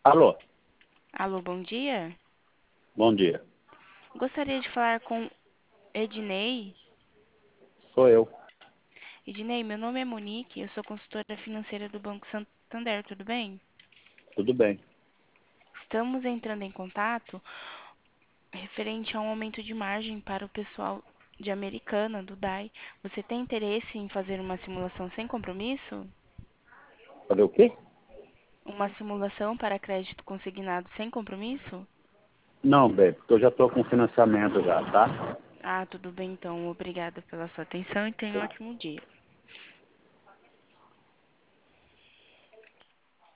Alô, Alô, bom dia. bom dia. Gostaria de falar com Ednei. Sou eu. Ednei, meu nome é Monique, eu sou consultora financeira do Banco Santander, tudo bem? Tudo bem. Estamos entrando em contato referente a um aumento de margem para o pessoal de Americana, do DAI. Você tem interesse em fazer uma simulação sem compromisso? Falei o quê? Uma simulação para crédito consignado sem compromisso? Não, bem, porque eu já estou com financiamento já, tá? Ah, tudo bem então. Obrigada pela sua atenção e tenha um ótimo dia.